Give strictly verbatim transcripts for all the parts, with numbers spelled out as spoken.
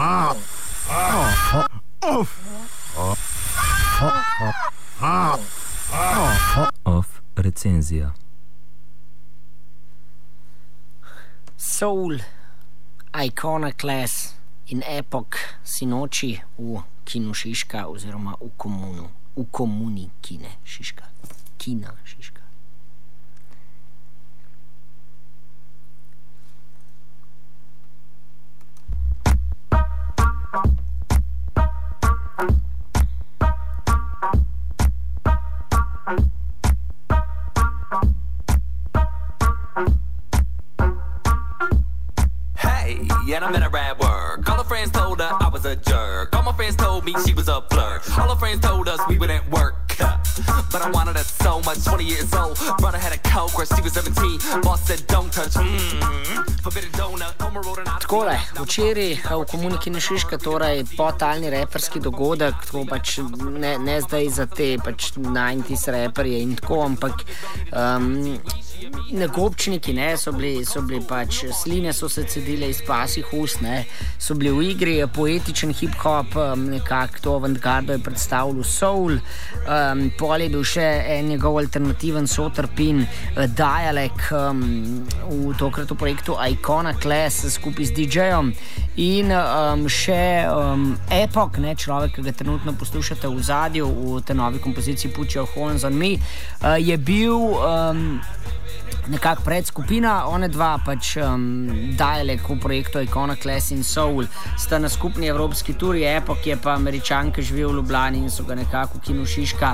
Off recenzija. Soul, Iconoclast in Epoch sinoči v kinu Šiška oziroma v komunu, v komuni kine Šiška, kina Šiška. And I'm in a rad work. All her friends told her I was a jerk. All my friends told me she was a flirt. All her friends told us we wouldn't work. But I wanted her so much, twenty years old. Brother had a coke where she was seventeen. Boss said don't touch. Mm-hmm. Forbidden donut. Takole, včeraj v komuni kine Šiška, torej potalni reperski dogodek, tako pač ne, ne zdaj za te pač devetdesetih reperje in tako, ampak um, negobčniki, ne, so bili, so bili pač, sline so se cedile iz pasih ust, ne, so bili v igri, poetičen hip-hop, um, nekako to avantgardo je predstavljal soul, um, pol je bil še en njegov alternativen sotrpin, uh, Dialek, um, v tokrat v projektu Iconoclast skupaj z didžejom in um, še um, Epoch, ne, človek, ki ga trenutno poslušate v zadju v te novi kompoziciji Put Your Horns on Me, uh, je bil um, nekako predskupina, one dva pač um, Dialek v projektu Iconoclast in Soul sta na skupni evropski turi, Epoch je pa Američan, ki živi v Ljubljani in so ga nekako v kinu Šiška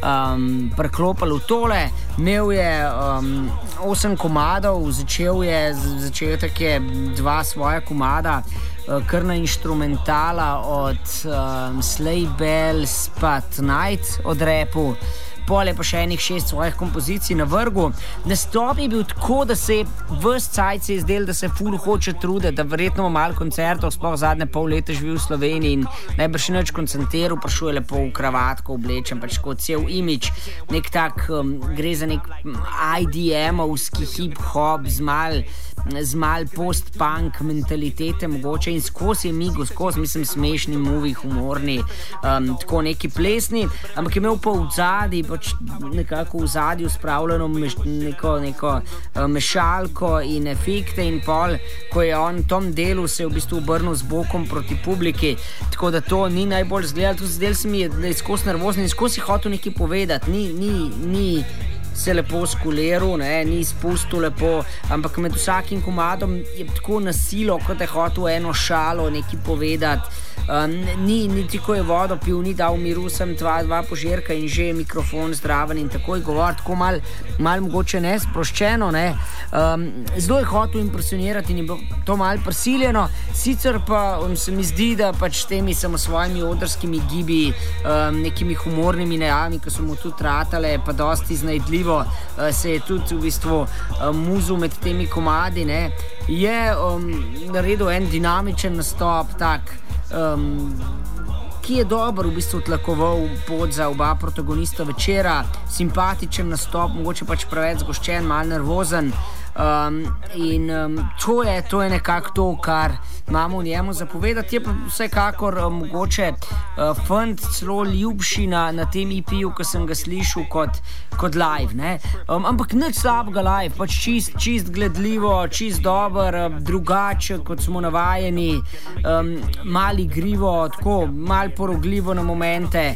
um, preklopili v tole. Imel je um, osem komadov, začel je, začel je take dva svoja komada, uh, kar na inštrumentala od um, Sleigh Bells pa Tonight od rapu. Pol je pa še enih šest svojih kompozicij na vrgu. Nastop je bil tako, da se je ves cajt se je zdel, da se ful hoče truditi, da verjetno malo koncertov, sploh zadnje pol leta živi v Sloveniji in najbrž nič koncentriral, prišel je lepo v kravatko oblečen, pač kot cel imidž, nek tak, um, gre za nek I D M-ovski hip-hop z mal, z mal post-punk mentalitete mogoče in skozi je migo, skozi, mislim, smešni, movie, humorni, um, tako neki plesni, ampak je imel pa v zadnji, pač nekako v zadju spravljeno meš, neko, neko uh, mešalko in efekte in pol, ko je on v tom delu se je v bistvu obrnil z bokom proti publiki, tako da to ni najbolj zgledal, tudi zdel se mi je, da je skozi nervozni in skozi hotel nekaj povedati, ni, ni, ni se lepo skuliral, ne, ni spustil lepo, ampak med vsakim komadom je tako nasilo, kot je hotel eno šalo nekaj povedati. Um, ni, niti ko je vodo pil, ni dal miru, sem dva, dva požirka in že je mikrofon zdraven in takoj govor, tako mal, mal mogoče nesproščeno, ne. Um, zelo je hotel impresionirati in je bilo to mal prisiljeno, sicer pa um, se mi zdi, da pač temi samo svojimi odrskimi gibi, um, nekimi humornimi najami, ki so mu tudi ratale, pa dosti iznajdljivo, uh, se je tudi v bistvu um, muzel med temi komadi, ne, je um, naredil en dinamičen nastop, tak, Um, ki je dober v bistvu tlakoval pot za oba protagonista večera, simpatičen nastop, mogoče pač preveč zgoščen, malo nervozen. Um, in um, to je, to je nekako to, kar imamo v njemu zapovedati. Je pa vsekakor um, mogoče uh, fant celo ljubši na, na tem E P-ju, ko sem ga slišal kot, kot live, ne? Um, ampak nič slabega live, pač čist, čist gledljivo, čist dober, um, drugače, kot smo navajeni, um, mal igrivo, tako, mal porogljivo na momente.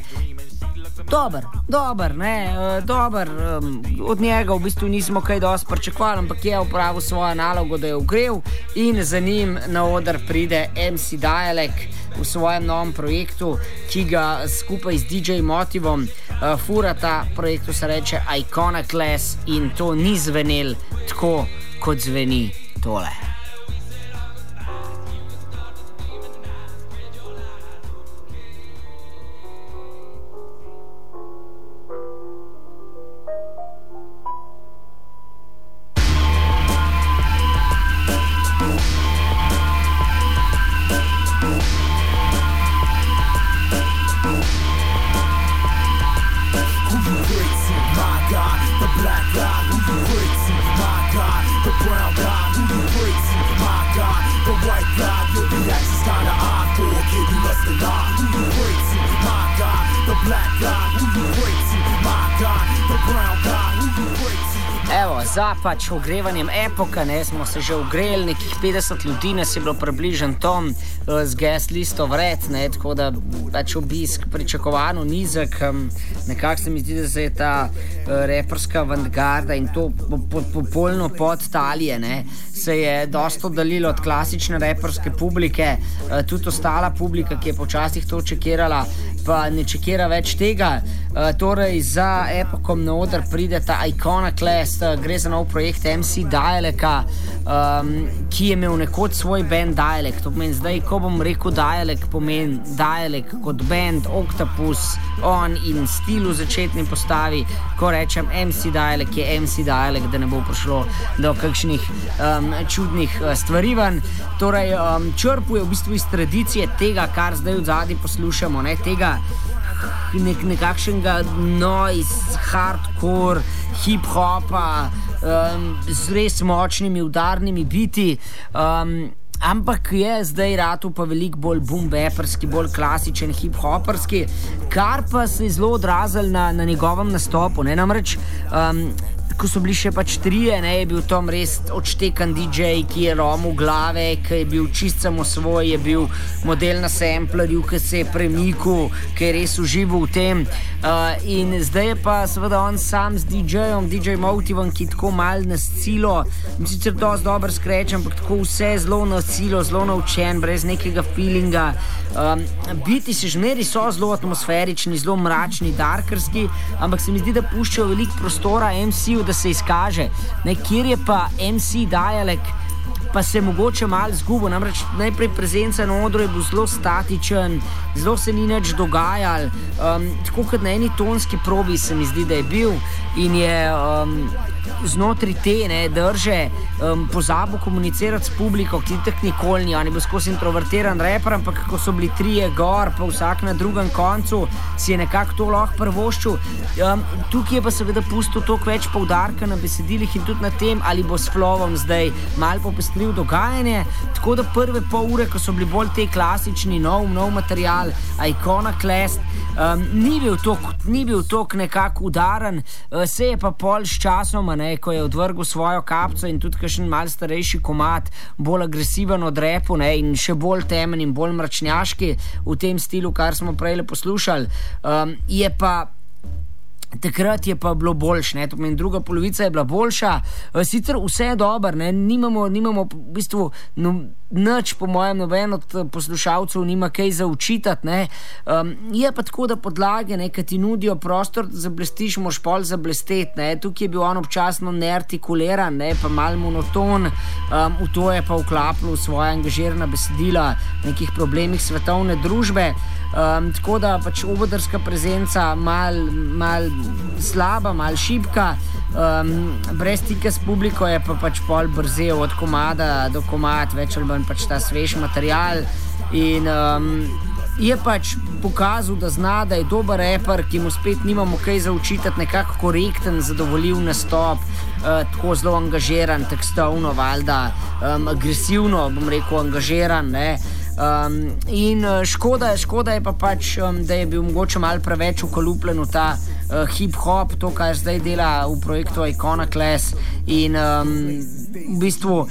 Dober, dober, ne, uh, dober, um, od njega v bistvu nismo kaj dosti pričakovali, ampak je opravil svojo nalogo, da je ogrel in za njim na oder pride M C Dialek v svojem novem projektu, ki ga skupaj z D J Motivom uh, furata. Projektu se reče Iconoclast in to ni zvenel tako, kot zveni tole. Black guy, who you pray to? My God, the brown guy, who you pray to? evo, za pač ogrevanjem epoka, ne, smo se že ogreli, nekih petdeset ljudi nas je bilo približen tom uh, z guest listov vred, ne, tako da pač obisk pričakovano nizek, um, nekako se mi zdi, da se je ta uh, reperska avantgarda in to popolno po, po, pod talije, ne, se je dosto oddalilo od klasične reperske publike, uh, tudi ostala publika, ki je počasih to čekirala, pa ne čekira več tega. Uh, torej za epokom na oder pride ta Iconoclast, uh, gre za nov projekt em si Dialeka, um, ki je imel nekoč svoj band Dialek. To pomeni zdaj, ko bom rekel Dialek, pomeni Dialek kot band, Octopus, on in stil v začetni postavi. Ko rečem em si Dialek, je em si Dialek, da ne bo prišlo do kakšnih um, čudnih uh, stvari ven. Torej um, črpuje v bistvu iz tradicije tega, kar zdaj v zadnji poslušamo, ne, tega nek, nekakšnega noise, hardcore, hip-hopa, um, z res močnimi udarnimi biti, um, ampak je zdaj ratu pa veliko bolj boom-baperski, bolj klasičen hip-hoperski, kar pa se je zelo odrazil na, na njegovem nastopu, ne, namreč um, ko so bili še pač trije, ne, je bil Tom res odštekan dí džej, ki je lomil glave, ki je bil čist samo svoj, je bil model na samplerju, ki se je premikal, ki je res užival v tem. Uh, in zdaj je pa seveda on sam z dí džejom, dí džej Motivom, ki tako mal na silo, sicer dosti dober skreč, ampak tako vse zelo na silo, zelo naučen, brez nekega feelinga. Um, biti se žmeri so zelo atmosferični, zelo mračni, darkerski, ampak se mi zdi, da puščajo veliko prostora em siju, da se izkaže, ne, kjer je pa em si Dialek pa se mogoče malo zgubo, namreč najprej prezenca na odru je bil zelo statičen, zelo se ni nič dogajal, um, tako kot na eni tonski probi se mi zdi, da je bil in je um, znotraj te, ne, drže um, pozabil komunicirati s publiko, ki tak nikoli ni, on je bil skozi introvertiran reper, ampak ko so bili trije gor, pa vsak na drugem koncu, si je nekako to lahko prvoščil. Um, tukaj je pa seveda pustil toliko več poudarka na besedilih in tudi na tem, ali bo s flovom zdaj malo popestril dogajanje, tako da prve pol ure, ko so bili bolj te klasični, nov, nov material, Iconoclast, um, ni bil tok, ni bil tok nekako udaren, uh, se je pa pol s časoma, ne, ko je odvrgel svojo kapco in tudi kakšen mal starejši komad, bolj agresiven od repu, ne, in še bolj temen in bolj mračnjaški v tem stilu, kar smo prej poslušali, um, je pa takrat je pa bilo boljše, ne, to pomeni druga polovica je bila boljša, sicer vse je dobro, ne, nimamo, nimamo v bistvu no, nič, po mojem, noben od poslušalcev nima kaj za učitati, ne, um, je pa tako, da podlage, ne, ki ti nudijo prostor, da zablestiš, moš pol zablesteti, ne, tukaj je bil on občasno neartikuliran, ne, pa mal monoton, um, v to je pa vklapljal svoje angažirana besedila nekih problemih svetovne družbe, um, tako da pač obodrska prezenca mal, mal slaba, mal šibka, um, brez stika s publiko je pa pač pol brzel od komada do komad, več ali manj pač ta svež material in um, je pač pokazal, da zna, da je dober reper, ki mu spet nimamo kaj za učitati, nekako korekten, zadovoljiv nastop, uh, tako zelo angažiran, tekstovno, valjda, um, agresivno, bom rekel, angažiran, ne. Um, in škoda, škoda je pa pač, um, da je bil mogoče malo preveč ukalupljen v ta uh, hip-hop, to, kar zdaj dela v projektu Iconoclast in um, v bistvu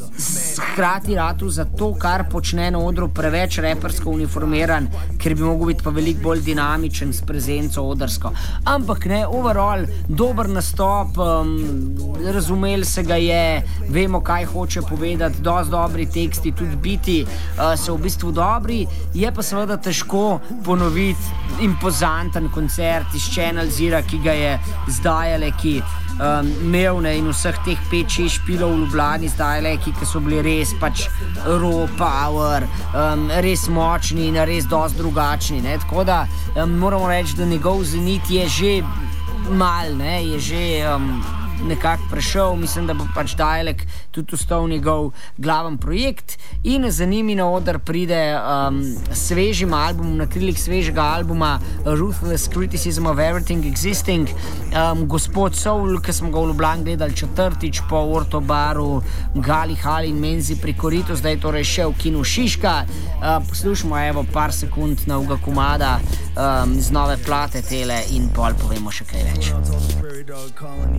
hkrati ratu za to, kar počne na odru, preveč repersko uniformiran, ker bi mogel biti pa veliko bolj dinamičen s prezenco odrsko. Ampak ne, overall, dober nastop, um, razumeli se ga je, vemo, kaj hoče povedati, dosti dobri teksti, tudi biti uh, so v bistvu dobri, je pa seveda težko ponoviti impozanten koncert iz Channel Zero, ki ga je zdajale, ki um, imel, ne, in vseh teh pet šest špilov v Ljubljani zdajale, ki so bili res pač raw power, um, res močni in res dosti drugačni, ne, tako da um, moramo reči, da njegov zenit je že mal, ne, je že um, nekako prešel, mislim, da bo pač Dialek tudi ostal njegov glaven projekt in za njimi na oder pride um, svežim albumom, na krilih svežega albuma Ruthless Criticism of Everything Existing, um, Gospod Soul, ki smo ga v Ljubljani gledali četrtič po Orto baru, Gali Hali in Menzi pri Koritu, zdaj torej še v kinu Šiška. Uh, poslušamo evo par sekund novega komada um, z nove plate tele in pol povemo še kaj več.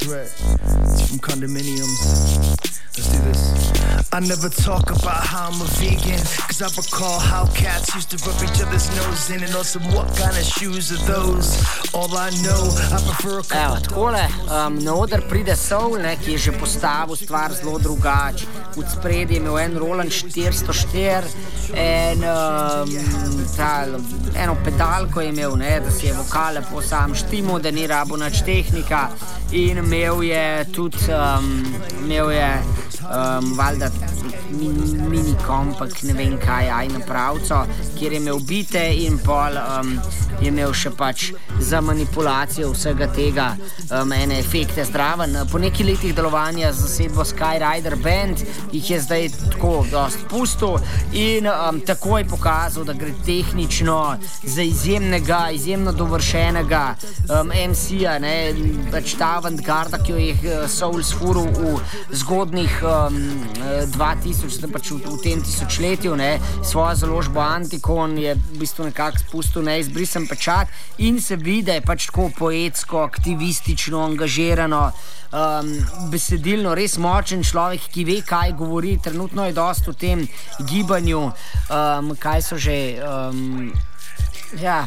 threat. It's from condominiums. Let's do this. I never talk about how I'm a vegan, cause I recall how cats used to rub each other's nose in, and also what kind of shoes are those. All I know, I prefer a couple. Evo, takole, um, na oder pride Soul, ne, ki je že postavil stvar zelo drugače. V spredje je imel en Roland štiristo štiri, en, um, ta, eno pedalko je imel, ne, da si je vokal lepo sam štimo, da ni rabo nač tehnika, in imel je tudi, um, imel je Um, valjda mini, mini kompak, ne vem kaj, aj napravco, kjer je imel bite in pol um, je imel še pač za manipulacijo vsega tega um, ene efekte zdraven. Po nekaj letih delovanja z zasedbo Skyrider Band jih je zdaj tako dost pustil in um, takoj pokazal, da gre tehnično za izjemnega, izjemno dovršenega um, em ce-ja, ne, pač ta avantgarda, ki jo je Soul sfuril v zgodnih um, dva tisoč, pač v, v tem tisočletju, ne, svojo založbo Anticon je v bistvu nekako spustil neizbrisen pečat in se vidi, da je pač tako poetsko, aktivistično, angažirano, um, besedilno, res močen človek, ki ve, kaj govori. Trenutno je dost v tem gibanju, um, kaj so že, um, ja,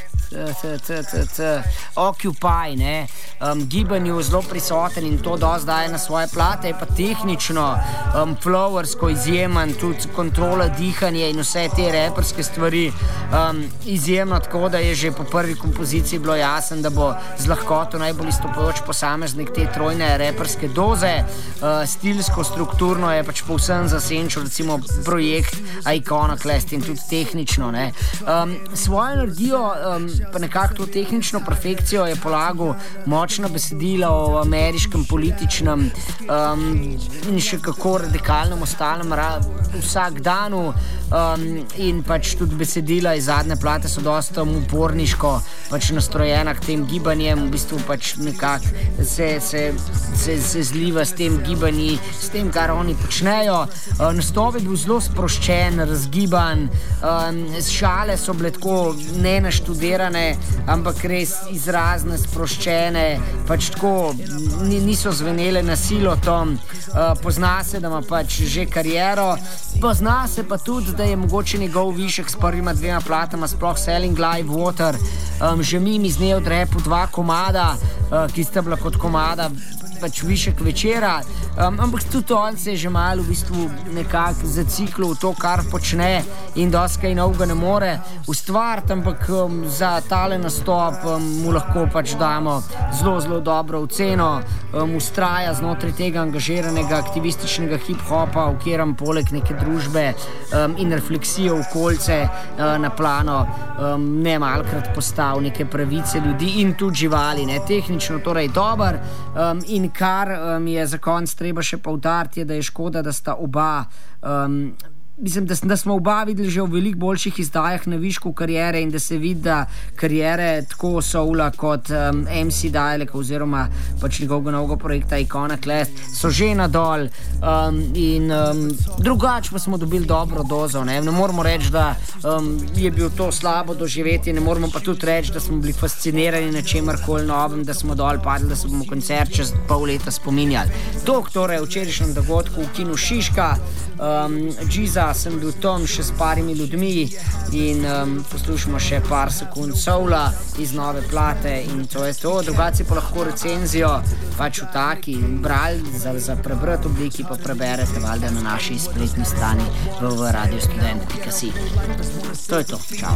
t, t, t, t, Occupy, ne, um, gibanju zelo prisoten in to dosti daje na svoje plate, je pa tehnično, um, flowersko izjemen, tudi kontrola dihanja in vse te reperske stvari um, izjemno, tako da je že po prvi kompoziciji bilo jasno, da bo z lahkoto najbolj izstopajoč posameznik te trojne reperske doze. Uh, stilsko, strukturno je pač povsem zasenčil recimo projekt Iconoclast in tudi tehnično, ne. Um, svojo energijo um, pa nekako to tehnično perfekcijo je polagal močna besedila o ameriškem političnem um, in še kako radikalnem ostalem ra- vsak danu um, in pač tudi besedila iz zadnje plate so dosta uporniško pač nastrojena k tem gibanjem, v bistvu pač nekako se, se, se, se zliva s tem gibanji, s tem, kar oni počnejo. Uh, nastop je bil zelo sproščen, razgiban, um, šale so bile tako nenaštudirane, ampak res izrazne, sproščene, pač tako niso zvenele na silo tom. Uh, pozna se, da ima pač že kariero, pozna se pa tudi, da je mogoče njegov višek s prvima dvema platama, sploh Selling Live Water, um, že mim iz nje od repu dva komada, uh, ki sta bila kot komada pač višek večera, um, ampak tudi on se je že malo v bistvu nekako zaciklil v to, kar počne in dosti kaj novega ne more ustvariti, ampak um, za tale nastop um, mu lahko pač damo zelo, zelo dobro oceno, um, ustraja znotraj tega angažiranega aktivističnega hip-hopa, v katerem poleg neke družbe um, in refleksije okolice uh, na plano um, ne malkrat postav neke pravice ljudi in tudi živali, ne, tehnično torej dober, um, in kar um, je za konc treba še poudariti, je, da je škoda, da sta oba um, mislim, da, da smo oba videli že v veliko boljših izdajah na višku karijere in da se vidi, da karijere tako Soula kot um, em ce Dialeka oziroma pač njegovega novega projekta Iconoclast so že nadol um, in um, drugače pa smo dobili dobro dozo, ne, ne moramo reči, da um, je bil to slabo doživeti, ne moramo pa tudi reči, da smo bili fascinirani na čemarkoli novem, da smo dol padli, da se bomo koncert čez pol leta spominjali. Tok torej včerajšnjem dogodku v kinu Šiška, um, Giza sem bil tam še s parimi ljudmi in um, poslušamo še par sekund Soula iz nove plate in to je to. Drugaci pa lahko recenzijo pač v taki bral za, za prebrati obliki pa preberete valjda na naši spletni strani w w w pika radio student pika si. To je to. Čau.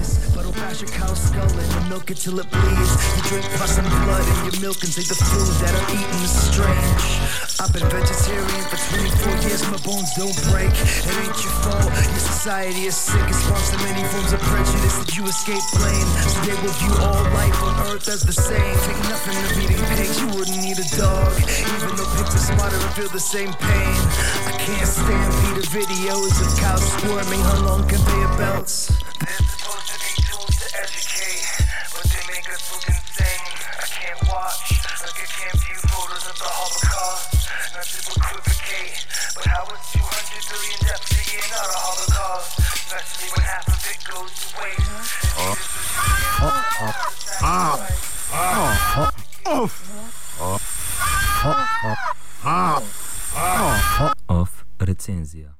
I've been vegetarian for twenty-four years, my bones don't break. It ain't your fault, your society is sick. It spawns so many forms of prejudice that you escape blame. So they will view all life on earth as the same. Take nothing of eating pigs, you wouldn't need a dog. Even though pigs are smarter and feel the same pain. I can't stand Peter videos of cows squirming hung on conveyor belts. They're supposed to be tools to educate, but they make us look insane. I can't watch, like I can't view photos of the Holocaust. Not to equivocate, but how is two hundred billion deaths a year not a Holocaust? Especially when half of it goes to waste. Oh. Oh. Oh. Oh. Oh. Oh. Oh. Off recenzija.